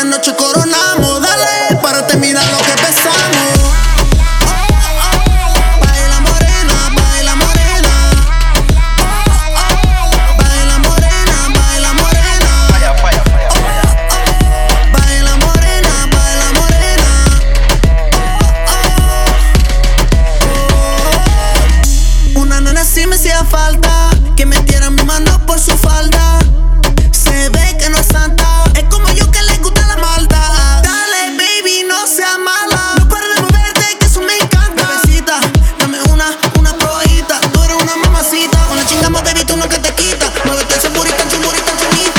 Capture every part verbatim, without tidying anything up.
esta noche coronamos. Dale, párate, mira lo que pesamos. Baila morena, baila morena. Baila morena, baila morena. Falla, falla, falla, falla. Baila morena, baila morena. Una nena así me hacía falta, que metiera mi mano por su falda. Se ve que no es santa, es como yo que le gusta la maldad. Dale, baby, no seas mala, no pares de moverte, que eso me encanta. Bebecita, dame una, una probadita. Tú eres una mamacita, con la chingamos, baby, tú no que te quita. Muévete ese burrito, chumburito, chumita.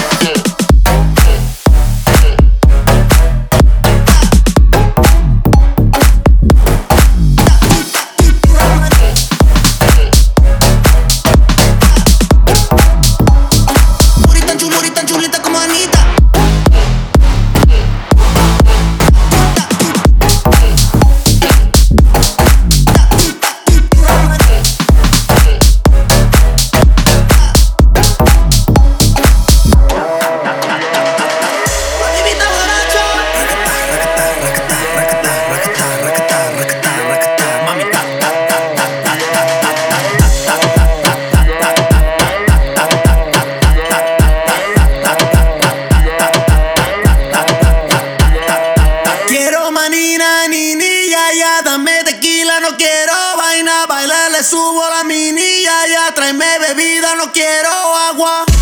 Burrito, chumburito, chulita como Anita. Bebita borracha. Mami, ta, ta, ta, ta, ta, ta, Quiero manina, nini, ya, ya, dame tequila, no quiero vaina, bailar, le subo la mini, ya, ya, tráeme bebida, no quiero agua.